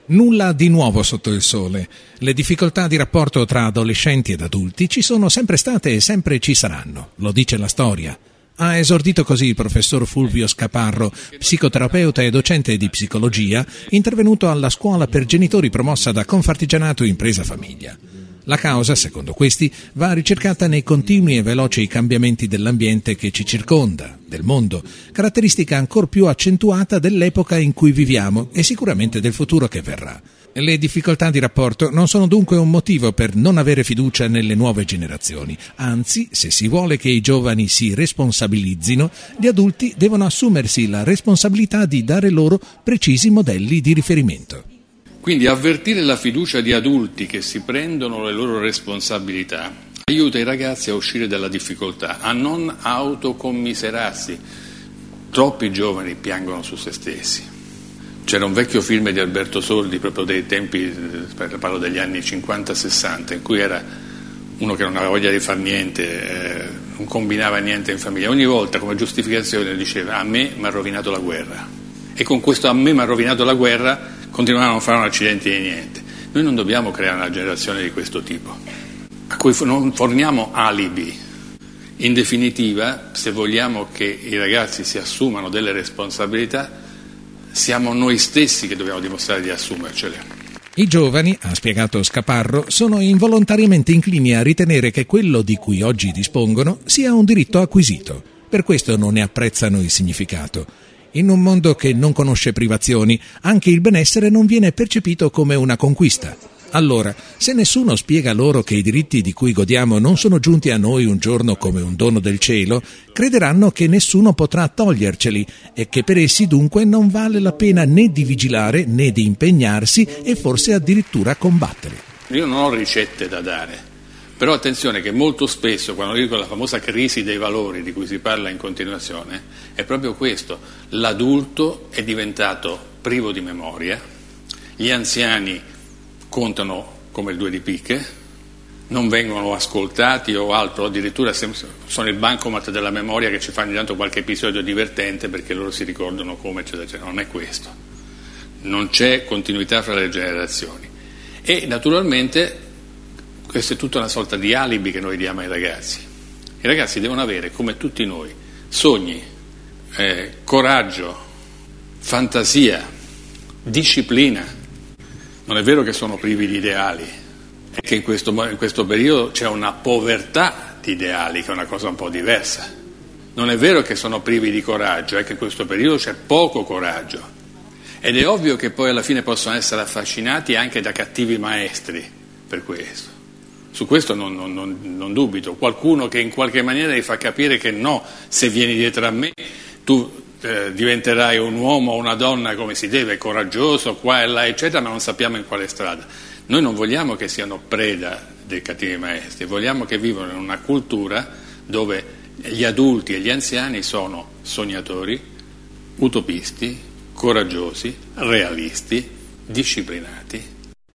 Nulla di nuovo sotto il sole. Le difficoltà di rapporto tra adolescenti ed adulti ci sono sempre state e sempre ci saranno, lo dice la storia. Ha esordito così il professor Fulvio Scaparro, psicoterapeuta e docente di psicologia, intervenuto alla scuola per genitori promossa da Confartigianato Impresa Famiglia. La causa, secondo questi, va ricercata nei continui e veloci cambiamenti dell'ambiente che ci circonda, del mondo, caratteristica ancor più accentuata dell'epoca in cui viviamo e sicuramente del futuro che verrà. Le difficoltà di rapporto non sono dunque un motivo per non avere fiducia nelle nuove generazioni. Anzi, se si vuole che i giovani si responsabilizzino, gli adulti devono assumersi la responsabilità di dare loro precisi modelli di riferimento. Quindi avvertire la fiducia di adulti che si prendono le loro responsabilità aiuta i ragazzi a uscire dalla difficoltà, a non autocommiserarsi. Troppi giovani piangono su se stessi. C'era un vecchio film di Alberto Sordi, proprio dei tempi, parlo degli anni 50-60, in cui era uno che non aveva voglia di far niente, non combinava niente in famiglia. Ogni volta come giustificazione diceva: a me mi ha rovinato la guerra. E con questo "a me mi ha rovinato la guerra" continuavano a non fare un accidente di niente. Noi non dobbiamo creare una generazione di questo tipo, a cui non forniamo alibi. In definitiva, se vogliamo che i ragazzi si assumano delle responsabilità, siamo noi stessi che dobbiamo dimostrare di assumercele. I giovani, ha spiegato Scaparro, sono involontariamente inclini a ritenere che quello di cui oggi dispongono sia un diritto acquisito. Per questo non ne apprezzano il significato. In un mondo che non conosce privazioni, anche il benessere non viene percepito come una conquista. Allora, se nessuno spiega loro che i diritti di cui godiamo non sono giunti a noi un giorno come un dono del cielo, crederanno che nessuno potrà toglierceli e che per essi dunque non vale la pena né di vigilare né di impegnarsi e forse addirittura combattere. Io non ho ricette da dare, però attenzione che molto spesso, quando dico la famosa crisi dei valori di cui si parla in continuazione, è proprio questo: l'adulto è diventato privo di memoria, gli anziani contano come il 2 di picche, non vengono ascoltati o altro, addirittura sono il bancomat della memoria che ci fa ogni tanto qualche episodio divertente perché loro si ricordano come, eccetera, eccetera. Non è questo, non c'è continuità fra le generazioni e naturalmente questa è tutta una sorta di alibi che noi diamo ai ragazzi. I ragazzi devono avere, come tutti noi, sogni, coraggio, fantasia, disciplina. Non è vero che sono privi di ideali, è che in questo periodo c'è una povertà di ideali, che è una cosa un po' diversa. Non è vero che sono privi di coraggio, è che in questo periodo c'è poco coraggio. Ed è ovvio che poi alla fine possono essere affascinati anche da cattivi maestri per questo. Su questo non dubito. Qualcuno che in qualche maniera gli fa capire che no, se vieni dietro a me tu diventerai un uomo o una donna come si deve, coraggioso, qua e là, eccetera, ma non sappiamo in quale strada. Noi non vogliamo che siano preda dei cattivi maestri, vogliamo che vivano in una cultura dove gli adulti e gli anziani sono sognatori, utopisti, coraggiosi, realisti, disciplinati.